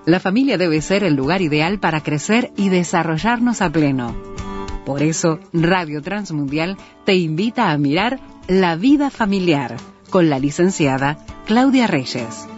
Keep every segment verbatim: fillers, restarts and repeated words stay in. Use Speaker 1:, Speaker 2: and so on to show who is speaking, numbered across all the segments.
Speaker 1: La familia debe ser el lugar ideal para crecer y desarrollarnos a pleno. Por eso, Radio Transmundial te invita a mirar La Vida Familiar con la licenciada Claudia Reyes.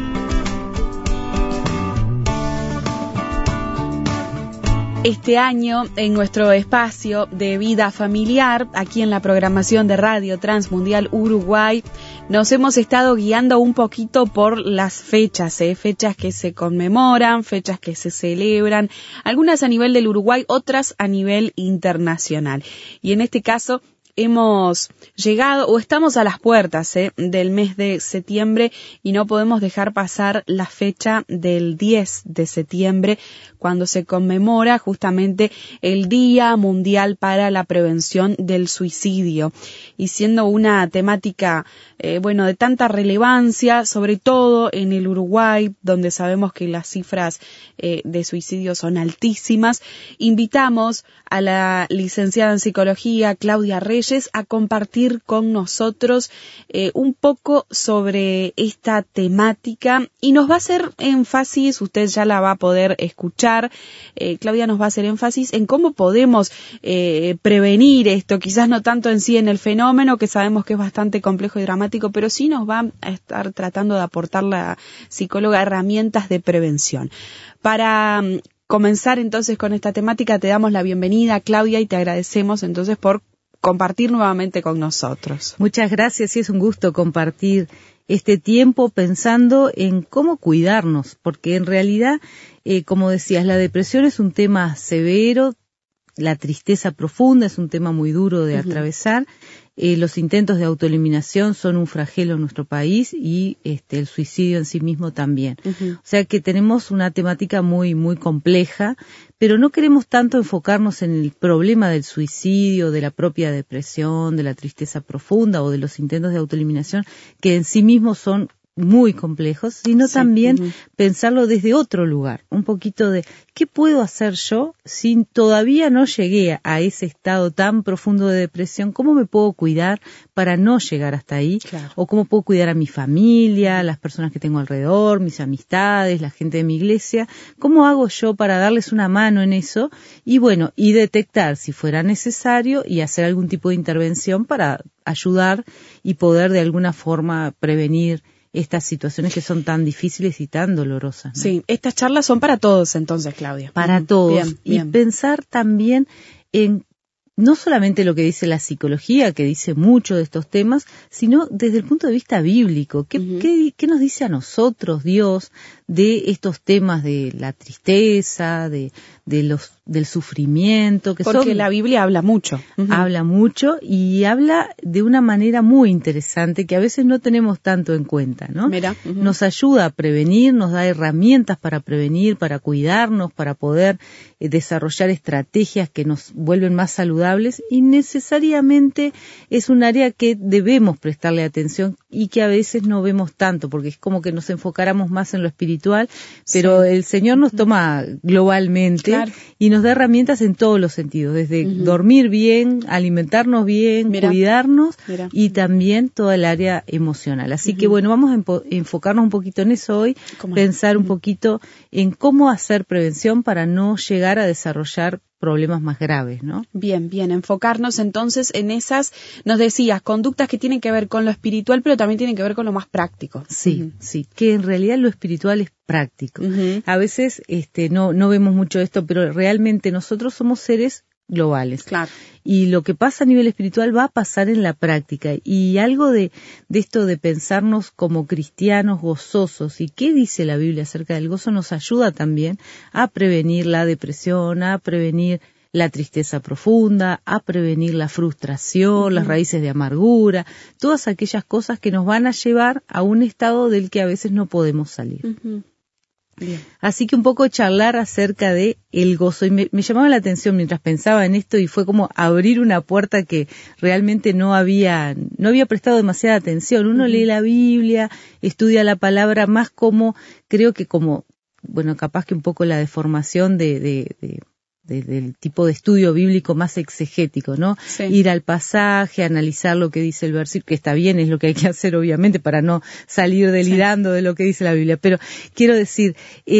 Speaker 2: Este año, en nuestro espacio de vida familiar, aquí en la programación de Radio Transmundial Uruguay, nos hemos estado guiando un poquito por las fechas, ¿eh? fechas que se conmemoran, fechas que se celebran, algunas a nivel del Uruguay, otras a nivel internacional. Y en este caso, hemos llegado o estamos a las puertas ¿eh? del mes de septiembre y no podemos dejar pasar la fecha del diez de septiembre cuando se conmemora justamente el Día Mundial para la Prevención del Suicidio. Y siendo una temática eh, bueno de tanta relevancia, sobre todo en el Uruguay, donde sabemos que las cifras eh, de suicidio son altísimas, invitamos a la licenciada en Psicología Claudia Reyes a compartir con nosotros eh, un poco sobre esta temática y nos va a hacer énfasis, usted ya la va a poder escuchar, eh, Claudia nos va a hacer énfasis en cómo podemos eh, prevenir esto, quizás no tanto en sí en el fenómeno, que sabemos que es bastante complejo y dramático, pero sí nos va a estar tratando de aportar la psicóloga herramientas de prevención. Para um, comenzar entonces con esta temática, te damos la bienvenida, Claudia, y te agradecemos entonces por compartir nuevamente con nosotros.
Speaker 3: Muchas gracias y es un gusto compartir este tiempo pensando en cómo cuidarnos, porque en realidad, eh, como decías, la depresión es un tema severo, la tristeza profunda es un tema muy duro de uh-huh. atravesar. Eh, los intentos de autoeliminación son un flagelo en nuestro país y este, el suicidio en sí mismo también. Uh-huh. O sea que tenemos una temática muy, muy compleja, pero no queremos tanto enfocarnos en el problema del suicidio, de la propia depresión, de la tristeza profunda o de los intentos de autoeliminación, que en sí mismos son muy complejos, sino sí, también uh-huh. pensarlo desde otro lugar, un poquito de ¿qué puedo hacer yo si todavía no llegué a ese estado tan profundo de depresión? ¿Cómo me puedo cuidar para no llegar hasta ahí? Claro. O cómo puedo cuidar a mi familia, a las personas que tengo alrededor, mis amistades, la gente de mi iglesia. ¿Cómo hago yo para darles una mano en eso? Y bueno, y detectar si fuera necesario y hacer algún tipo de intervención para ayudar y poder de alguna forma prevenir estas situaciones que son tan difíciles y tan dolorosas, ¿no?
Speaker 2: Sí, estas charlas son para todos entonces, Claudia.
Speaker 3: Para todos.
Speaker 2: Bien, bien.
Speaker 3: Y pensar también en no solamente lo que dice la psicología, que dice mucho de estos temas, sino desde el punto de vista bíblico. ¿Qué, uh-huh. qué, qué nos dice a nosotros Dios de estos temas de la tristeza, de, de los del sufrimiento? Que
Speaker 2: Porque
Speaker 3: son,
Speaker 2: la Biblia habla mucho.
Speaker 3: Uh-huh. Habla mucho y habla de una manera muy interesante que a veces no tenemos tanto en cuenta, ¿no?
Speaker 2: Mira, uh-huh.
Speaker 3: Nos ayuda a prevenir, nos da herramientas para prevenir, para cuidarnos, para poder eh, desarrollar estrategias que nos vuelven más saludables y necesariamente es un área que debemos prestarle atención y que a veces no vemos tanto porque es como que nos enfocáramos más en lo espiritual, pero sí. el Señor nos toma globalmente claro. y nos da herramientas en todos los sentidos, desde uh-huh. dormir bien, alimentarnos bien, Mira. cuidarnos Mira. y también toda el área emocional. Así uh-huh. que bueno, vamos a empo- enfocarnos un poquito en eso hoy, pensar uh-huh. un poquito en cómo hacer prevención para no llegar a desarrollar problemas más graves, ¿no?
Speaker 2: Bien, bien, enfocarnos entonces en esas, nos decías, conductas que tienen que ver con lo espiritual, pero también tienen que ver con lo más práctico.
Speaker 3: Sí, uh-huh. sí, que en realidad lo espiritual es práctico.
Speaker 2: Uh-huh.
Speaker 3: A veces este no no vemos mucho esto, pero realmente nosotros somos seres globales.
Speaker 2: Claro.
Speaker 3: Y lo que pasa a nivel espiritual va a pasar en la práctica. Y algo de, de esto de pensarnos como cristianos gozosos y qué dice la Biblia acerca del gozo nos ayuda también a prevenir la depresión, a prevenir la tristeza profunda, a prevenir la frustración, uh-huh. las raíces de amargura, todas aquellas cosas que nos van a llevar a un estado del que a veces no podemos salir.
Speaker 2: Uh-huh. Bien.
Speaker 3: Así que un poco charlar acerca de el gozo. Y me, me llamaba la atención mientras pensaba en esto y fue como abrir una puerta que realmente no había, no había prestado demasiada atención. Uno uh-huh. lee la Biblia, estudia la palabra más como, creo que como, bueno, capaz que un poco la deformación de, de, de De, del tipo de estudio bíblico más exegético, ¿no?
Speaker 2: Sí.
Speaker 3: Ir al pasaje, analizar lo que dice el versículo, que está bien, es lo que hay que hacer obviamente para no salir delirando sí. de lo que dice la Biblia, pero quiero decir, eh,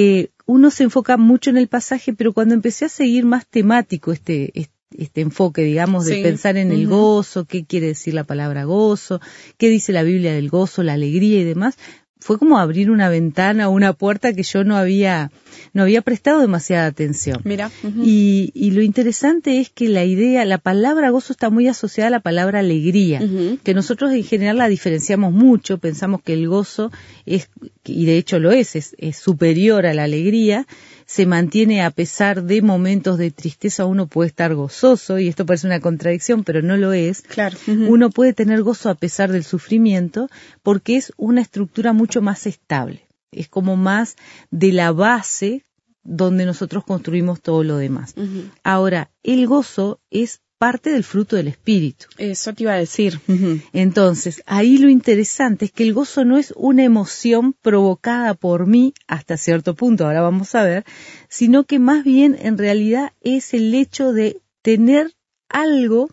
Speaker 3: uno se enfoca mucho en el pasaje, pero cuando empecé a seguir más temático este, este, este enfoque, digamos, de sí. pensar en uh-huh. el gozo, qué quiere decir la palabra gozo, qué dice la Biblia del gozo, la alegría y demás, fue como abrir una ventana o una puerta que yo no había no había prestado demasiada atención.
Speaker 2: Mira. Uh-huh.
Speaker 3: Y, y lo interesante es que la idea, la palabra gozo está muy asociada a la palabra alegría, uh-huh. que nosotros en general la diferenciamos mucho, pensamos que el gozo es, y de hecho lo es, es, es superior a la alegría, se mantiene a pesar de momentos de tristeza, uno puede estar gozoso, y esto parece una contradicción, pero no lo es.
Speaker 2: Claro. Uh-huh.
Speaker 3: Uno puede tener gozo a pesar del sufrimiento, porque es una estructura mucho más estable. Es como más de la base donde nosotros construimos todo lo demás. Uh-huh. Ahora, el gozo es parte del fruto del Espíritu.
Speaker 2: Eso te iba a decir.
Speaker 3: Uh-huh. Entonces, ahí lo interesante es que el gozo no es una emoción provocada por mí hasta cierto punto, ahora vamos a ver, sino que más bien en realidad es el hecho de tener algo,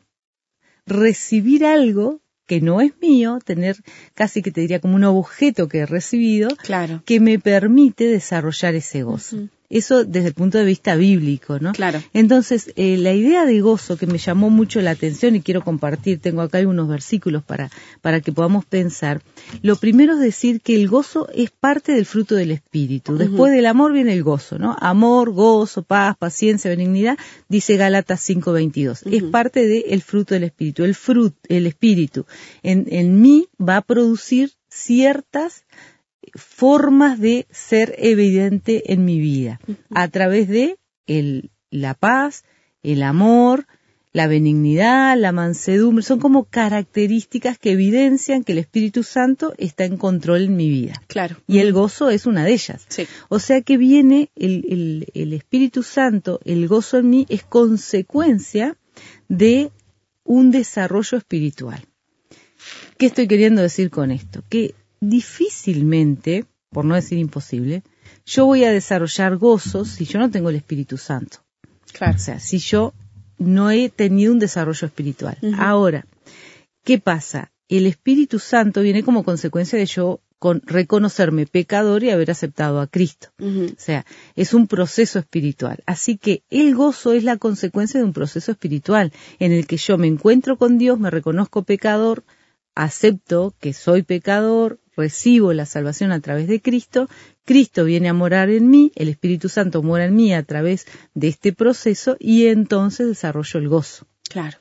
Speaker 3: recibir algo que no es mío, tener casi que te diría como un objeto que he recibido,
Speaker 2: claro.
Speaker 3: que me permite desarrollar ese gozo. Uh-huh. Eso desde el punto de vista bíblico, ¿no?
Speaker 2: Claro.
Speaker 3: Entonces, eh, la idea de gozo que me llamó mucho la atención y quiero compartir, tengo acá algunos versículos para, para que podamos pensar. Lo primero es decir que el gozo es parte del fruto del Espíritu. Uh-huh. Después del amor viene el gozo, ¿no? Amor, gozo, paz, paciencia, benignidad, dice Gálatas cinco veintidós. Uh-huh. Es parte del fruto del Espíritu. El fruto, el Espíritu en, en mí va a producir ciertas formas de ser evidente en mi vida, uh-huh. a través de el, la paz, el amor, la benignidad, la mansedumbre, son como características que evidencian que el Espíritu Santo está en control en mi vida.
Speaker 2: Claro.
Speaker 3: Y el gozo es una de ellas.
Speaker 2: Sí.
Speaker 3: O sea que viene el, el, el Espíritu Santo, el gozo en mí es consecuencia de un desarrollo espiritual. ¿Qué estoy queriendo decir con esto? Que difícilmente, por no decir imposible, yo voy a desarrollar gozos si yo no tengo el Espíritu Santo.
Speaker 2: Claro.
Speaker 3: O sea, si yo no he tenido un desarrollo espiritual. Uh-huh. Ahora, ¿qué pasa? El Espíritu Santo viene como consecuencia de yo con reconocerme pecador y haber aceptado a Cristo. Uh-huh. O sea, es un proceso espiritual. Así que el gozo es la consecuencia de un proceso espiritual en el que yo me encuentro con Dios, me reconozco pecador, acepto que soy pecador, recibo la salvación a través de Cristo, Cristo viene a morar en mí, el Espíritu Santo mora en mí a través de este proceso y entonces desarrollo el gozo.
Speaker 2: Claro.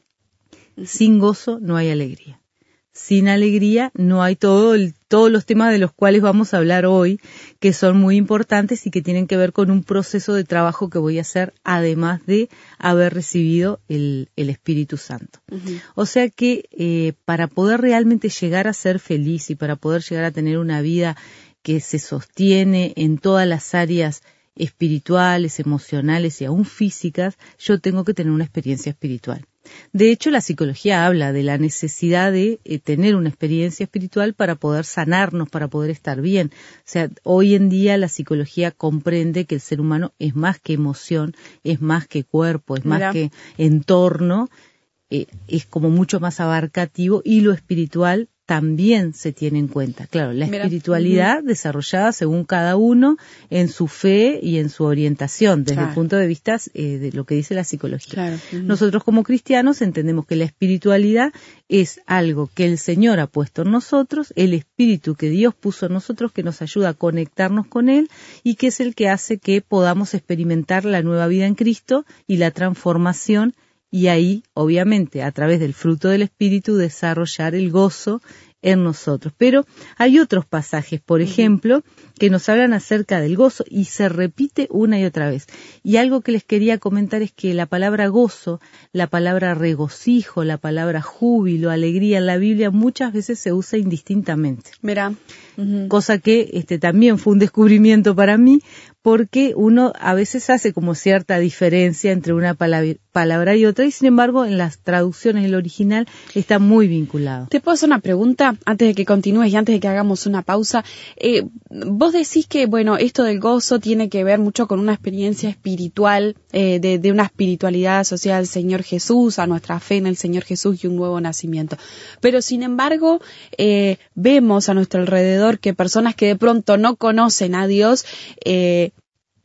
Speaker 3: Sin gozo no hay alegría. Sin alegría no hay todo el, todos los temas de los cuales vamos a hablar hoy, que son muy importantes y que tienen que ver con un proceso de trabajo que voy a hacer, además de haber recibido el, el Espíritu Santo. Uh-huh. O sea que eh, para poder realmente llegar a ser feliz y para poder llegar a tener una vida que se sostiene en todas las áreas espirituales, emocionales y aún físicas, yo tengo que tener una experiencia espiritual. De hecho, la psicología habla de la necesidad de eh, tener una experiencia espiritual para poder sanarnos, para poder estar bien. O sea, hoy en día la psicología comprende que el ser humano es más que emoción, es más que cuerpo, es
Speaker 2: Mira.
Speaker 3: más que entorno, eh, es como mucho más abarcativo y lo espiritual también se tiene en cuenta. Claro, la
Speaker 2: Mira.
Speaker 3: espiritualidad uh-huh. desarrollada según cada uno en su fe y en su orientación, desde
Speaker 2: claro.
Speaker 3: el punto de vista eh, de lo que dice la psicología.
Speaker 2: Claro. Uh-huh.
Speaker 3: Nosotros como cristianos entendemos que la espiritualidad es algo que el Señor ha puesto en nosotros, el espíritu que Dios puso en nosotros, que nos ayuda a conectarnos con Él y que es el que hace que podamos experimentar la nueva vida en Cristo y la transformación. Y ahí, obviamente, a través del fruto del Espíritu, desarrollar el gozo en nosotros. Pero hay otros pasajes, por ejemplo, que nos hablan acerca del gozo y se repite una y otra vez. Y algo que les quería comentar es que la palabra gozo, la palabra regocijo, la palabra júbilo, alegría en la Biblia muchas veces se usa indistintamente.
Speaker 2: Mira. Uh-huh.
Speaker 3: Cosa que este también fue un descubrimiento para mí, porque uno a veces hace como cierta diferencia entre una palabra, palabra y otra, y sin embargo en las traducciones el original está muy vinculado.
Speaker 2: ¿Te puedo hacer una pregunta antes de que continúes y antes de que hagamos una pausa? Eh, vos decís que, bueno, esto del gozo tiene que ver mucho con una experiencia espiritual, eh, de, de una espiritualidad asociada al Señor Jesús, a nuestra fe en el Señor Jesús y un nuevo nacimiento. Pero sin embargo, eh, vemos a nuestro alrededor que personas que de pronto no conocen a Dios, eh,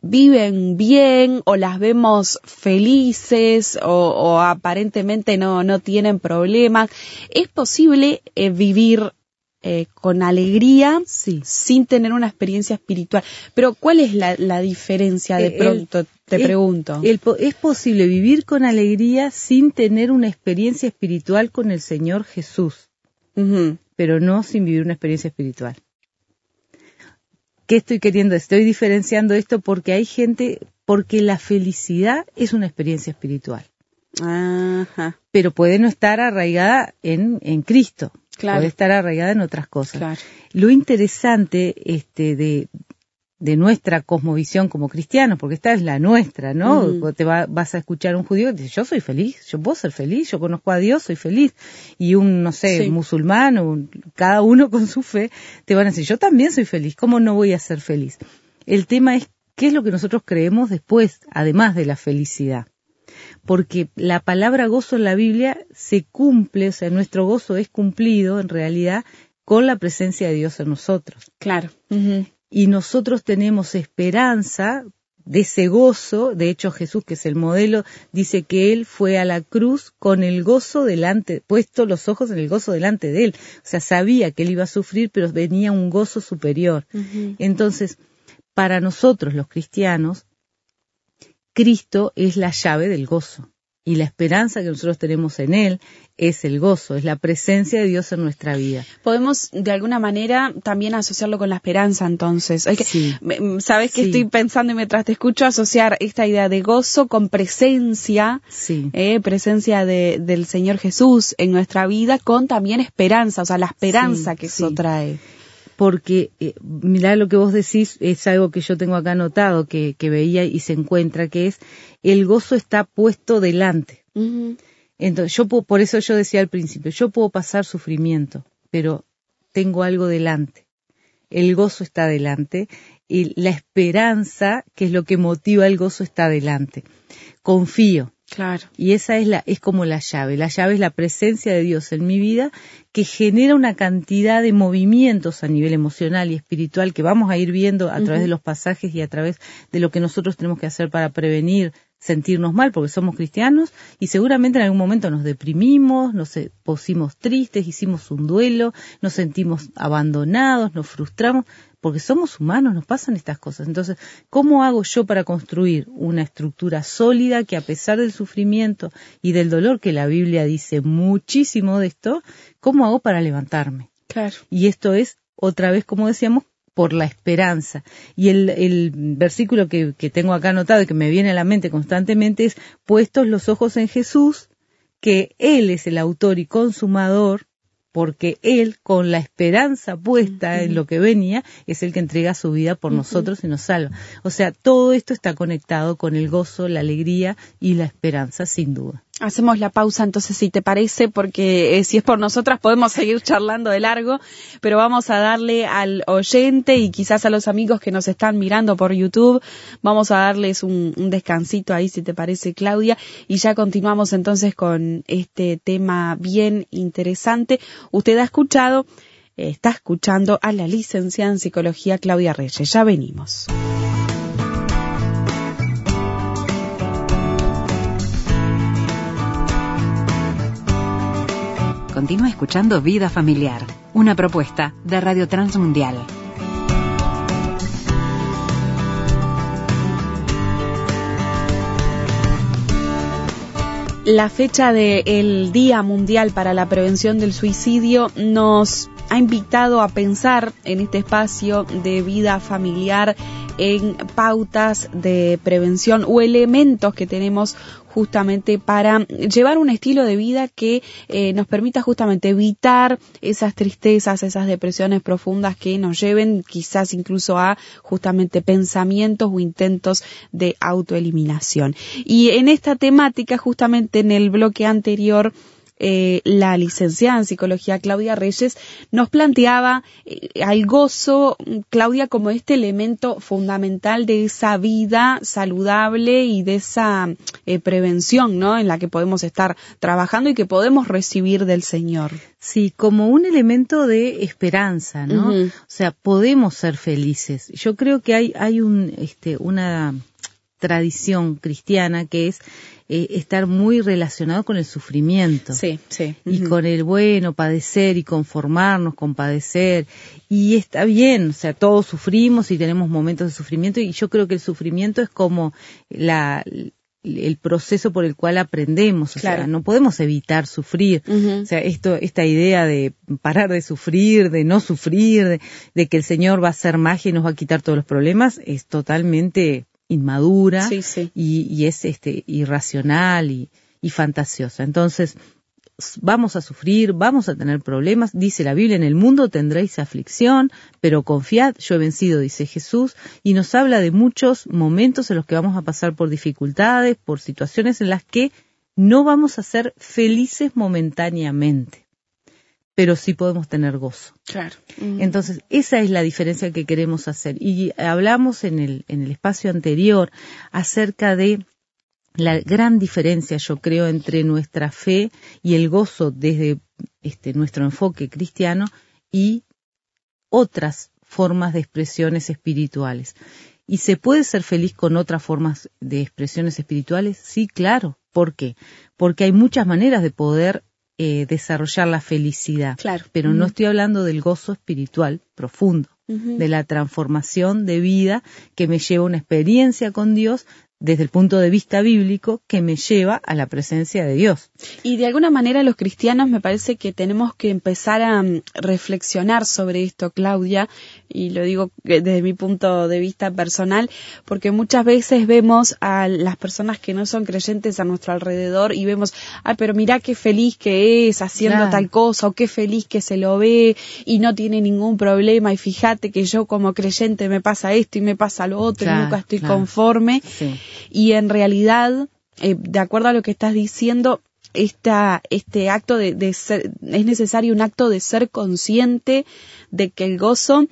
Speaker 2: viven bien o las vemos felices o, o aparentemente no, no tienen problemas. ¿Es posible eh, vivir eh, con alegría
Speaker 3: Sí.
Speaker 2: sin tener una experiencia espiritual? Pero ¿cuál es la, la diferencia de
Speaker 3: Eh,
Speaker 2: pronto?
Speaker 3: el,
Speaker 2: te
Speaker 3: el,
Speaker 2: pregunto.
Speaker 3: El, es posible vivir con alegría sin tener una experiencia espiritual con el Señor Jesús, uh-huh. pero no sin vivir una experiencia espiritual. ¿Qué estoy queriendo? Estoy diferenciando esto porque hay gente, porque la felicidad es una experiencia espiritual.
Speaker 2: Ajá.
Speaker 3: Pero puede no estar arraigada en, en Cristo.
Speaker 2: Claro.
Speaker 3: Puede estar arraigada en otras cosas.
Speaker 2: Claro.
Speaker 3: Lo interesante este, de, de nuestra cosmovisión como cristianos, porque esta es la nuestra, ¿no? Uh-huh. Te va, vas a escuchar a un judío que dice, yo soy feliz, yo puedo ser feliz, yo conozco a Dios, soy feliz. Y un, no sé, sí. musulmán, o un, cada uno con su fe, te van a decir, yo también soy feliz, ¿cómo no voy a ser feliz? El tema es, ¿qué es lo que nosotros creemos después, además de la felicidad? Porque la palabra gozo en la Biblia se cumple, o sea, nuestro gozo es cumplido en realidad con la presencia de Dios en nosotros.
Speaker 2: Claro. Uh-huh.
Speaker 3: Y nosotros tenemos esperanza de ese gozo. De hecho, Jesús, que es el modelo, dice que Él fue a la cruz con el gozo delante, puesto los ojos en el gozo delante de Él. O sea, sabía que Él iba a sufrir, pero venía un gozo superior. Uh-huh. Entonces, para nosotros los cristianos, Cristo es la llave del gozo. Y la esperanza que nosotros tenemos en Él es el gozo, es la presencia de Dios en nuestra vida.
Speaker 2: Podemos, de alguna manera, también asociarlo con la esperanza, entonces. Es que,
Speaker 3: sí.
Speaker 2: ¿Sabes qué sí. estoy pensando y mientras te escucho asociar esta idea de gozo con presencia,
Speaker 3: sí.
Speaker 2: eh, presencia de, del Señor Jesús en nuestra vida, con también esperanza, o sea, la esperanza sí, que eso
Speaker 3: sí.
Speaker 2: trae?
Speaker 3: Porque, eh, mirá lo que vos decís, es algo que yo tengo acá anotado, que, que veía y se encuentra, que es, el gozo está puesto delante.
Speaker 2: Uh-huh.
Speaker 3: Entonces, yo puedo, por eso yo decía al principio, yo puedo pasar sufrimiento, pero tengo algo delante. El gozo está delante, y la esperanza, que es lo que motiva el gozo, está delante. Confío.
Speaker 2: Claro.
Speaker 3: Y esa es la, es como la llave. La llave es la presencia de Dios en mi vida, que genera una cantidad de movimientos a nivel emocional y espiritual que vamos a ir viendo a uh-huh. través de los pasajes y a través de lo que nosotros tenemos que hacer para prevenir sentirnos mal, porque somos cristianos y seguramente en algún momento nos deprimimos, nos pusimos tristes, hicimos un duelo, nos sentimos abandonados, nos frustramos, porque somos humanos, nos pasan estas cosas. Entonces, ¿cómo hago yo para construir una estructura sólida que a pesar del sufrimiento y del dolor, que la Biblia dice muchísimo de esto, cómo hago para levantarme?
Speaker 2: Claro.
Speaker 3: Y esto es, otra vez, como decíamos, por la esperanza. Y el, el versículo que, que tengo acá anotado y que me viene a la mente constantemente es, puestos los ojos en Jesús, que Él es el autor y consumador, porque Él, con la esperanza puesta uh-huh. en lo que venía, es el que entrega su vida por uh-huh. nosotros y nos salva. O sea, todo esto está conectado con el gozo, la alegría y la esperanza, sin duda.
Speaker 2: Hacemos la pausa entonces, si te parece, porque eh, si es por nosotras podemos seguir charlando de largo, pero vamos a darle al oyente y quizás a los amigos que nos están mirando por YouTube, vamos a darles un, un descansito ahí, si te parece, Claudia, y ya continuamos entonces con este tema bien interesante. Usted ha escuchado, eh, está escuchando a la licenciada en Psicología Claudia Reyes. Ya venimos.
Speaker 1: Continúa escuchando Vida Familiar, una propuesta de Radio Transmundial.
Speaker 2: La fecha del Día Mundial para la Prevención del Suicidio nos ha invitado a pensar en este espacio de vida familiar en pautas de prevención o elementos que tenemos justamente para llevar un estilo de vida que eh, nos permita justamente evitar esas tristezas, esas depresiones profundas que nos lleven quizás incluso a justamente pensamientos o intentos de autoeliminación. Y en esta temática, justamente en el bloque anterior, eh, la licenciada en psicología Claudia Reyes nos planteaba eh, al gozo, Claudia, como este elemento fundamental de esa vida saludable y de esa eh, prevención, ¿no?, en la que podemos estar trabajando y que podemos recibir del Señor.
Speaker 3: Sí, como un elemento de esperanza, ¿no?
Speaker 2: Uh-huh.
Speaker 3: O sea, podemos ser felices. Yo creo que hay hay un este una tradición cristiana que es eh, estar muy relacionado con el sufrimiento.
Speaker 2: Sí, sí.
Speaker 3: Y
Speaker 2: Uh-huh.
Speaker 3: con el bueno, padecer y conformarnos con padecer. Y está bien, o sea, todos sufrimos y tenemos momentos de sufrimiento, y yo creo que el sufrimiento es como la el proceso por el cual aprendemos, o
Speaker 2: claro.
Speaker 3: sea, no podemos evitar sufrir. Uh-huh. O sea, esto, esta idea de parar de sufrir, de no sufrir, de, de que el Señor va a hacer magia y nos va a quitar todos los problemas, es totalmente inmadura,
Speaker 2: sí, sí.
Speaker 3: Y, y es este irracional y, y fantasiosa. Entonces, vamos a sufrir, vamos a tener problemas. Dice la Biblia, en el mundo tendréis aflicción, pero confiad, yo he vencido, dice Jesús, y nos habla de muchos momentos en los que vamos a pasar por dificultades, por situaciones en las que no vamos a ser felices momentáneamente, pero sí podemos tener gozo.
Speaker 2: Claro.
Speaker 3: Uh-huh. Entonces, esa es la diferencia que queremos hacer. Y hablamos en el, en el espacio anterior acerca de la gran diferencia, yo creo, entre nuestra fe y el gozo desde este nuestro enfoque cristiano y otras formas de expresiones espirituales. ¿Y se puede ser feliz con otras formas de expresiones espirituales? Sí, claro. ¿Por qué? Porque hay muchas maneras de poder eh, desarrollar la felicidad.
Speaker 2: Claro.
Speaker 3: Pero
Speaker 2: uh-huh.
Speaker 3: no estoy hablando del gozo espiritual profundo, uh-huh. de la transformación de vida que me lleva a una experiencia con Dios desde el punto de vista bíblico que me lleva a la presencia de Dios.
Speaker 2: Y de alguna manera los cristianos me parece que tenemos que empezar a um, reflexionar sobre esto, Claudia, y lo digo desde mi punto de vista personal, porque muchas veces vemos a las personas que no son creyentes a nuestro alrededor y vemos, ay, pero mirá qué feliz que es haciendo claro. tal cosa, o qué feliz que se lo ve y no tiene ningún problema, y fíjate que yo como creyente me pasa esto y me pasa lo otro, claro, y nunca estoy claro. conforme.
Speaker 3: Sí.
Speaker 2: Y en realidad, eh, de acuerdo a lo que estás diciendo, esta, este acto de, de ser, es necesario un acto de ser consciente de que el gozo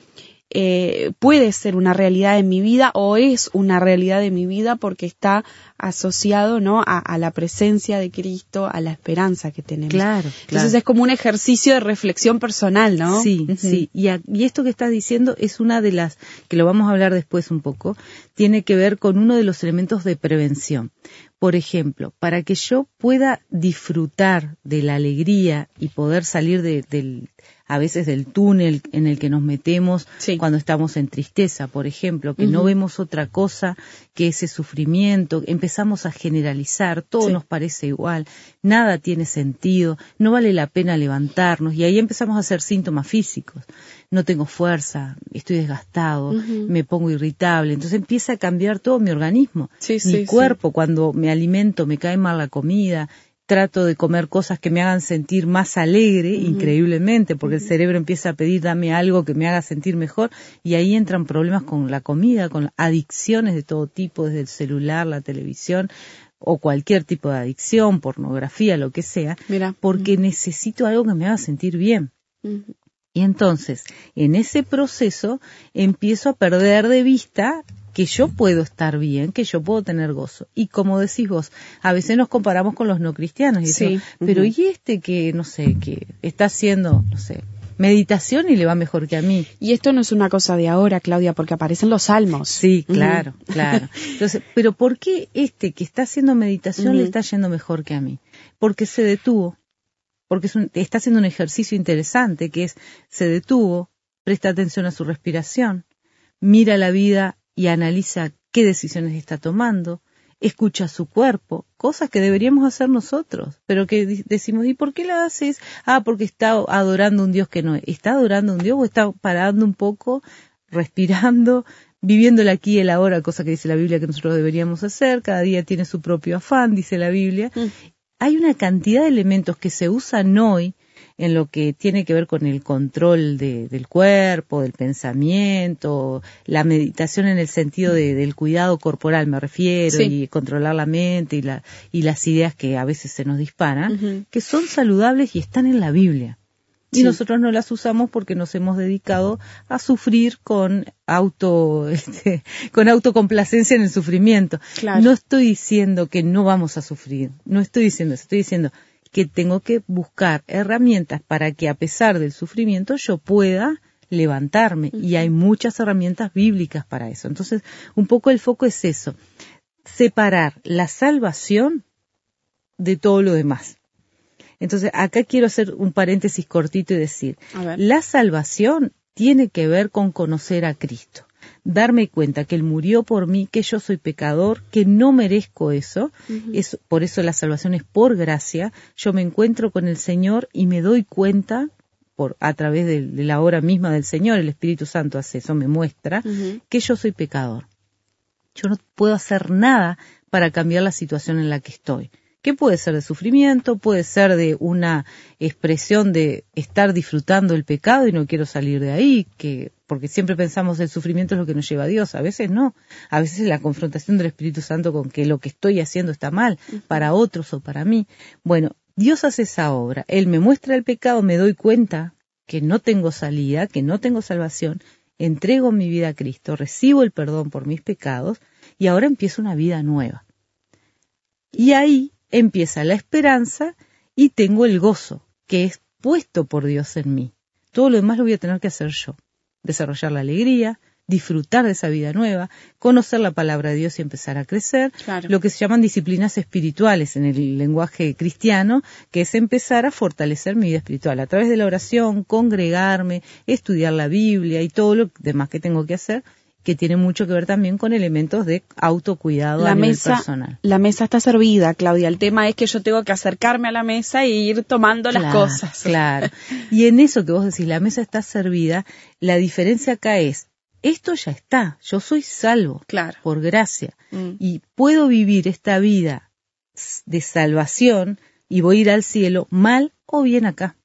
Speaker 2: eh, puede ser una realidad en mi vida, o es una realidad en mi vida, porque está asociado, ¿no?, a, a la presencia de Cristo, a la esperanza que tenemos.
Speaker 3: Claro,
Speaker 2: Entonces
Speaker 3: claro.
Speaker 2: es como un ejercicio de reflexión personal, ¿no?
Speaker 3: Sí, uh-huh. sí. Y, a, y esto que estás diciendo es una de las, que lo vamos a hablar después un poco, tiene que ver con uno de los elementos de prevención. Por ejemplo, para que yo pueda disfrutar de la alegría y poder salir de, del, a veces del túnel en el que nos metemos sí. cuando estamos en tristeza, por ejemplo, que uh-huh. no vemos otra cosa que ese sufrimiento, empezamos a generalizar, todo sí. nos parece igual, nada tiene sentido, no vale la pena levantarnos, y ahí empezamos a hacer síntomas físicos. No tengo fuerza, estoy desgastado, uh-huh. me pongo irritable, entonces empieza a cambiar todo mi organismo,
Speaker 2: sí,
Speaker 3: mi
Speaker 2: sí,
Speaker 3: cuerpo,
Speaker 2: sí.
Speaker 3: cuando me alimento, me cae mal la comida, trato de comer cosas que me hagan sentir más alegre, uh-huh. increíblemente, porque uh-huh. el cerebro empieza a pedir, dame algo que me haga sentir mejor, y ahí entran problemas con la comida, con adicciones de todo tipo, desde el celular, la televisión, o cualquier tipo de adicción, pornografía, lo que sea,
Speaker 2: Mira.
Speaker 3: porque
Speaker 2: uh-huh.
Speaker 3: necesito algo que me haga sentir bien.
Speaker 2: Uh-huh.
Speaker 3: Y entonces, en ese proceso, empiezo a perder de vista que yo puedo estar bien, que yo puedo tener gozo. Y como decís vos, a veces nos comparamos con los no cristianos. Y
Speaker 2: sí.
Speaker 3: decimos, pero uh-huh. ¿y este que, no sé, que está haciendo, no sé, meditación y le va mejor que a mí?
Speaker 2: Y esto no es una cosa de ahora, Claudia, porque aparecen los salmos.
Speaker 3: Sí, claro, uh-huh. claro. Entonces, pero ¿por qué este que está haciendo meditación uh-huh. le está yendo mejor que a mí? Porque se detuvo. Porque es un, está haciendo un ejercicio interesante, que es, se detuvo, presta atención a su respiración, mira la vida y analiza qué decisiones está tomando, escucha su cuerpo, cosas que deberíamos hacer nosotros, pero que decimos, ¿y por qué la haces? Ah, porque está adorando a un Dios que no es. ¿Está adorando a un Dios o está parando un poco, respirando, viviendo el aquí y el ahora, cosa que dice la Biblia que nosotros deberíamos hacer? Cada día tiene su propio afán, dice la Biblia. Mm. Hay una cantidad de elementos que se usan hoy en lo que tiene que ver con el control de, del cuerpo, del pensamiento, la meditación en el sentido de, del cuidado corporal, me refiero, sí. y controlar la mente y, la, y las ideas que a veces se nos disparan, uh-huh. que son saludables y están en la Biblia. Y sí. nosotros no las usamos porque nos hemos dedicado a sufrir con auto, este, con autocomplacencia en el sufrimiento. Claro. No estoy diciendo que no vamos a sufrir, no estoy diciendo eso, estoy diciendo que tengo que buscar herramientas para que a pesar del sufrimiento yo pueda levantarme. Uh-huh. Y hay muchas herramientas bíblicas para eso. Entonces, un poco el foco es eso, separar la salvación de todo lo demás. Entonces, acá quiero hacer un paréntesis cortito y decir, la salvación tiene que ver con conocer a Cristo, darme cuenta que Él murió por mí, que yo soy pecador, que no merezco eso, uh-huh. es, por eso la salvación es por gracia, yo me encuentro con el Señor y me doy cuenta, por a través de, de la obra misma del Señor, el Espíritu Santo hace eso, me muestra, uh-huh. que yo soy pecador. Yo no puedo hacer nada para cambiar la situación en la que estoy. Que puede ser de sufrimiento, puede ser de una expresión de estar disfrutando el pecado y no quiero salir de ahí, que porque siempre pensamos el sufrimiento es lo que nos lleva a Dios, a veces no, a veces es la confrontación del Espíritu Santo con que lo que estoy haciendo está mal, para otros o para mí. Bueno, Dios hace esa obra, Él me muestra el pecado, me doy cuenta que no tengo salida, que no tengo salvación, entrego mi vida a Cristo, recibo el perdón por mis pecados y ahora empiezo una vida nueva. Y ahí empieza la esperanza y tengo el gozo que es puesto por Dios en mí. Todo lo demás lo voy a tener que hacer yo. Desarrollar la alegría, disfrutar de esa vida nueva, conocer la palabra de Dios y empezar a crecer. Claro. Lo que se llaman disciplinas espirituales en el lenguaje cristiano, que es empezar a fortalecer mi vida espiritual a través de la oración, congregarme, estudiar la Biblia y todo lo demás que tengo que hacer, que tiene mucho que ver también con elementos de autocuidado a nivel personal.
Speaker 2: La mesa está servida, Claudia. El tema es que yo tengo que acercarme a la mesa e ir tomando
Speaker 3: claro,
Speaker 2: las cosas.
Speaker 3: Claro. Y en eso que vos decís, la mesa está servida, la diferencia acá es, esto ya está, yo soy salvo, claro. por gracia, mm. y puedo vivir esta vida de salvación y voy a ir al cielo mal o bien acá.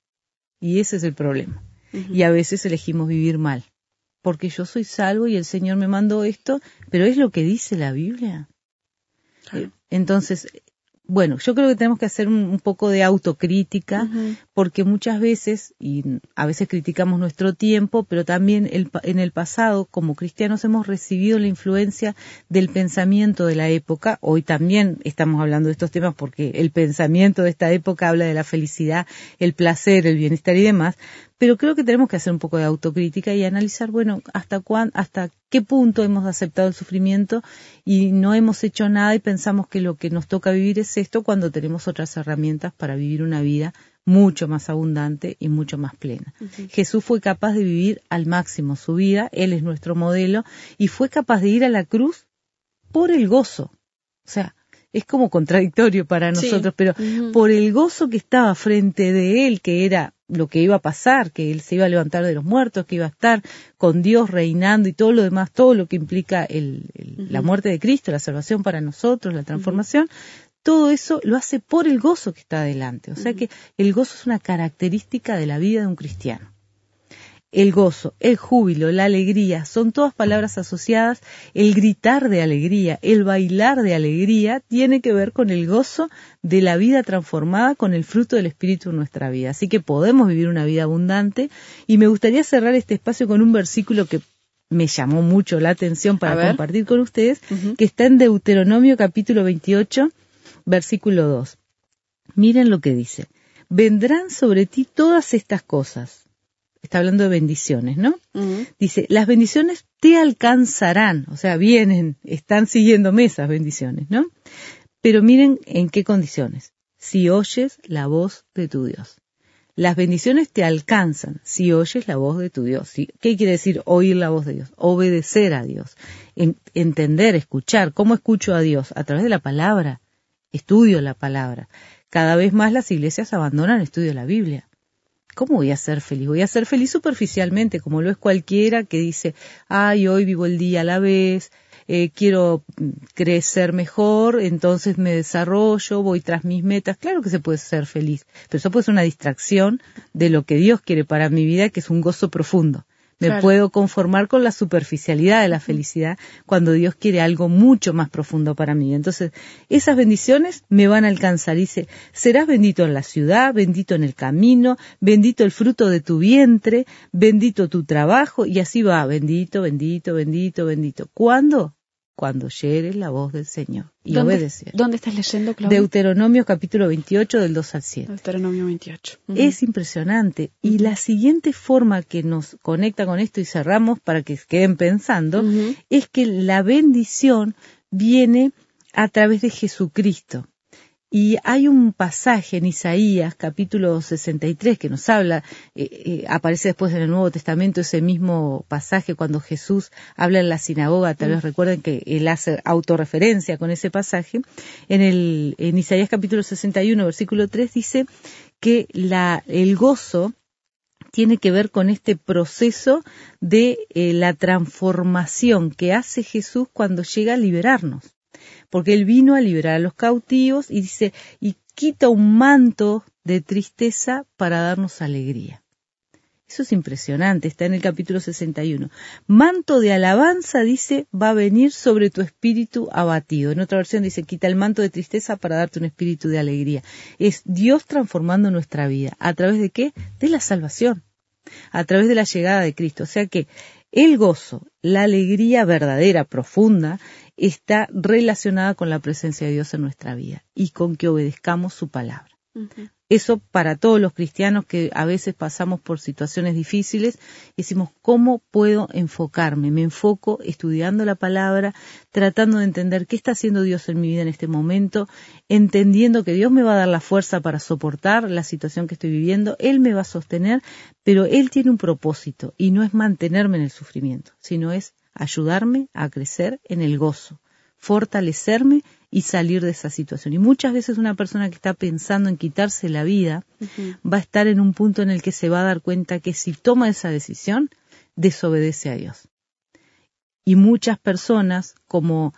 Speaker 3: Y ese es el problema. Uh-huh. Y a veces elegimos vivir mal. Porque yo soy salvo y el Señor me mandó esto, pero es lo que dice la Biblia. Claro. Entonces, bueno, yo creo que tenemos que hacer un, un poco de autocrítica, uh-huh. porque muchas veces, y a veces criticamos nuestro tiempo, pero también el, en el pasado, como cristianos, hemos recibido la influencia del pensamiento de la época. Hoy también estamos hablando de estos temas porque el pensamiento de esta época habla de la felicidad, el placer, el bienestar y demás. Pero creo que tenemos que hacer un poco de autocrítica y analizar, bueno, hasta cuán, hasta qué punto hemos aceptado el sufrimiento y no hemos hecho nada y pensamos que lo que nos toca vivir es esto cuando tenemos otras herramientas para vivir una vida mucho más abundante y mucho más plena. Uh-huh. Jesús fue capaz de vivir al máximo su vida, Él es nuestro modelo, y fue capaz de ir a la cruz por el gozo. O sea, es como contradictorio para nosotros, sí. pero uh-huh. por el gozo que estaba frente de Él, que era lo que iba a pasar, que Él se iba a levantar de los muertos, que iba a estar con Dios reinando y todo lo demás, todo lo que implica el, el, uh-huh. la muerte de Cristo, la salvación para nosotros, la transformación, uh-huh. todo eso lo hace por el gozo que está adelante. O sea uh-huh. que el gozo es una característica de la vida de un cristiano. El gozo, el júbilo, la alegría, son todas palabras asociadas. El gritar de alegría, el bailar de alegría, tiene que ver con el gozo de la vida transformada, con el fruto del Espíritu en nuestra vida. Así que podemos vivir una vida abundante, y me gustaría cerrar este espacio con un versículo que me llamó mucho la atención para compartir con ustedes, uh-huh. que está en Deuteronomio capítulo veintiocho, versículo dos. Miren lo que dice: vendrán sobre ti todas estas cosas. Está hablando de bendiciones, ¿no? Uh-huh. Dice, las bendiciones te alcanzarán, o sea, vienen, están siguiéndome esas bendiciones, ¿no? Pero miren en qué condiciones. Si oyes la voz de tu Dios. Las bendiciones te alcanzan si oyes la voz de tu Dios. ¿Qué quiere decir oír la voz de Dios? Obedecer a Dios. En, entender, escuchar. ¿Cómo escucho a Dios? A través de la palabra. Estudio la palabra. Cada vez más las iglesias abandonan el estudio de la Biblia. ¿Cómo voy a ser feliz? Voy a ser feliz superficialmente, como lo es cualquiera que dice, ay, hoy vivo el día a la vez, eh, quiero crecer mejor, entonces me desarrollo, voy tras mis metas. Claro que se puede ser feliz, pero eso puede ser una distracción de lo que Dios quiere para mi vida, que es un gozo profundo. Me claro. puedo conformar con la superficialidad de la felicidad cuando Dios quiere algo mucho más profundo para mí. Entonces, esas bendiciones me van a alcanzar. Dice, serás bendito en la ciudad, bendito en el camino, bendito el fruto de tu vientre, bendito tu trabajo, y así va, bendito, bendito, bendito, bendito. ¿Cuándo? Cuando oyeres la voz del Señor y
Speaker 2: ¿Dónde,
Speaker 3: obedecer.
Speaker 2: ¿Dónde estás leyendo, Claudia?
Speaker 3: Deuteronomio capítulo veintiocho, del dos al siete.
Speaker 2: Deuteronomio veintiocho. Uh-huh.
Speaker 3: Es impresionante. Y la siguiente forma que nos conecta con esto y cerramos para que queden pensando, uh-huh. es que la bendición viene a través de Jesucristo. Y hay un pasaje en Isaías, capítulo sesenta y tres, que nos habla, eh, eh, aparece después en el Nuevo Testamento ese mismo pasaje cuando Jesús habla en la sinagoga. Tal vez mm. recuerden que él hace autorreferencia con ese pasaje. En el en Isaías capítulo sesenta y uno, versículo tres, dice que la el gozo tiene que ver con este proceso de eh, la transformación que hace Jesús cuando llega a liberarnos. Porque Él vino a liberar a los cautivos y dice, y quita un manto de tristeza para darnos alegría. Eso es impresionante, está en el capítulo sesenta y uno. Manto de alabanza, dice, va a venir sobre tu espíritu abatido. En otra versión dice, quita el manto de tristeza para darte un espíritu de alegría. Es Dios transformando nuestra vida. ¿A través de qué? De la salvación. A través de la llegada de Cristo. O sea que el gozo, la alegría verdadera, profunda, está relacionada con la presencia de Dios en nuestra vida y con que obedezcamos su palabra. Uh-huh. Eso para todos los cristianos que a veces pasamos por situaciones difíciles, decimos, ¿cómo puedo enfocarme? Me enfoco estudiando la palabra, tratando de entender qué está haciendo Dios en mi vida en este momento, entendiendo que Dios me va a dar la fuerza para soportar la situación que estoy viviendo, Él me va a sostener, pero Él tiene un propósito y no es mantenerme en el sufrimiento, sino es ayudarme a crecer en el gozo, fortalecerme y salir de esa situación. Y muchas veces una persona que está pensando en quitarse la vida uh-huh. va a estar en un punto en el que se va a dar cuenta que si toma esa decisión, desobedece a Dios. Y muchas personas, como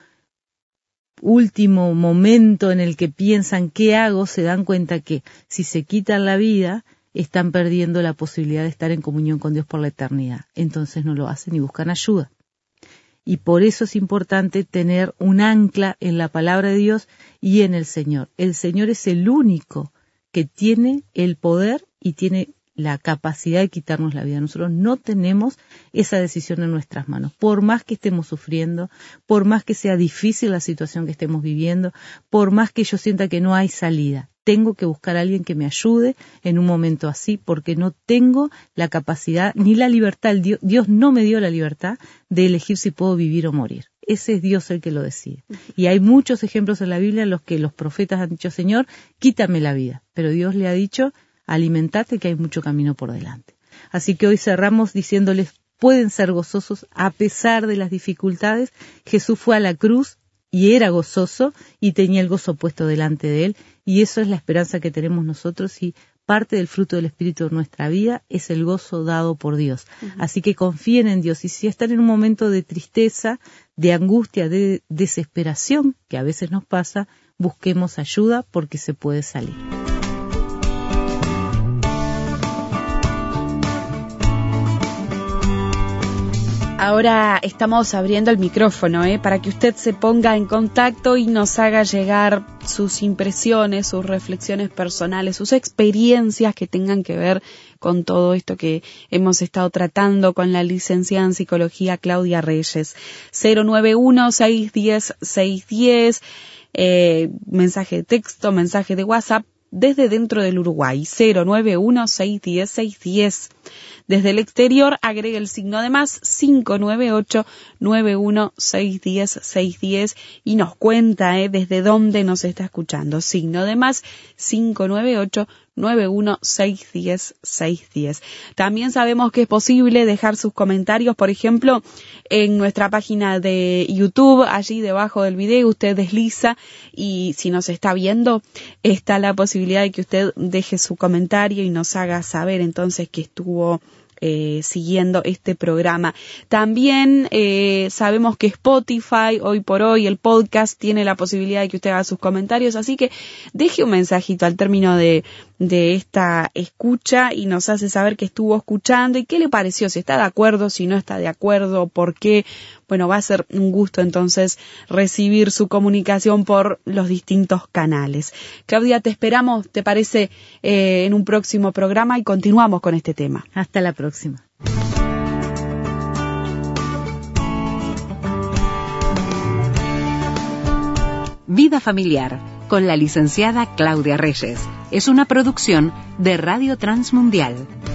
Speaker 3: último momento en el que piensan ¿qué hago?, se dan cuenta que si se quitan la vida, están perdiendo la posibilidad de estar en comunión con Dios por la eternidad. Entonces no lo hacen y buscan ayuda. Y por eso es importante tener un ancla en la palabra de Dios y en el Señor. El Señor es el único que tiene el poder y tiene la capacidad de quitarnos la vida. Nosotros no tenemos esa decisión en nuestras manos. Por más que estemos sufriendo, por más que sea difícil la situación que estemos viviendo, por más que yo sienta que no hay salida, tengo que buscar a alguien que me ayude en un momento así, porque no tengo la capacidad ni la libertad. Dios, Dios no me dio la libertad de elegir si puedo vivir o morir. Ese es Dios el que lo decide. Y hay muchos ejemplos en la Biblia en los que los profetas han dicho, Señor, quítame la vida. Pero Dios le ha dicho, alimentate que hay mucho camino por delante. Así que hoy cerramos diciéndoles, pueden ser gozosos a pesar de las dificultades. Jesús fue a la cruz y era gozoso y tenía el gozo puesto delante de él, y eso es la esperanza que tenemos nosotros, y parte del fruto del Espíritu de nuestra vida es el gozo dado por Dios. Uh-huh. Así que confíen en Dios, y si están en un momento de tristeza, de angustia, de desesperación, que a veces nos pasa, busquemos ayuda porque se puede salir.
Speaker 2: Ahora estamos abriendo el micrófono ¿eh? para que usted se ponga en contacto y nos haga llegar sus impresiones, sus reflexiones personales, sus experiencias que tengan que ver con todo esto que hemos estado tratando con la licenciada en psicología Claudia Reyes. cero nueve uno, seis uno cero, seis uno cero, eh, mensaje de texto, mensaje de WhatsApp desde dentro del Uruguay, cero nueve uno, seis uno cero, seis uno cero. Desde el exterior, agrega el signo de más, cinco nueve ocho, nueve uno seis uno cero, seis uno cero, y nos cuenta eh, desde dónde nos está escuchando. Signo de más, cinco nueve ocho, nueve uno seis uno cero, seis uno cero. También sabemos que es posible dejar sus comentarios, por ejemplo, en nuestra página de YouTube, allí debajo del video usted desliza y si nos está viendo, está la posibilidad de que usted deje su comentario y nos haga saber entonces que estuvo eh, siguiendo este programa. También eh, sabemos que Spotify, hoy por hoy, el podcast tiene la posibilidad de que usted haga sus comentarios, así que deje un mensajito al término de, de esta escucha y nos hace saber que estuvo escuchando y qué le pareció, si está de acuerdo, si no está de acuerdo, por qué. Bueno, va a ser un gusto entonces recibir su comunicación por los distintos canales. Claudia, te esperamos, ¿te parece, eh, en un próximo programa y continuamos con este tema?
Speaker 3: Hasta la próxima.
Speaker 1: Vida Familiar, con la licenciada Claudia Reyes. Es una producción de Radio Transmundial.